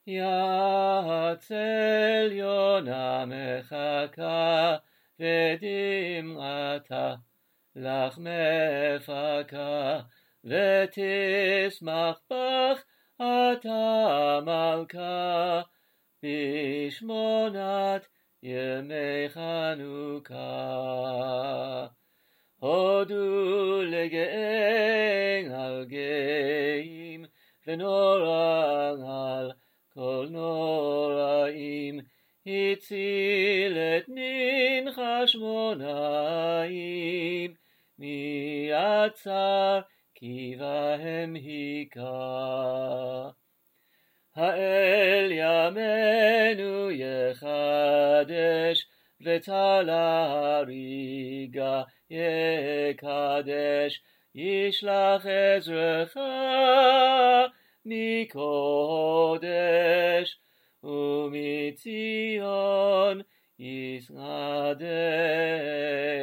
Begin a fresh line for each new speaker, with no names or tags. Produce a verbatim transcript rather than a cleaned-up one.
יעצל יונה מחכה ודמעתה לך מפקה ותשמח בך אתה מלכה בשמונת ימי חנוכה. הודו לגאים על גאים ונורא על כל נוראים, הציל את ננחש מונעים מעצר כי בהם היכה. האל ימינו יחדש וטל הריגה יקדש, ישלח עזרך מקודש ומציון יסעדנו.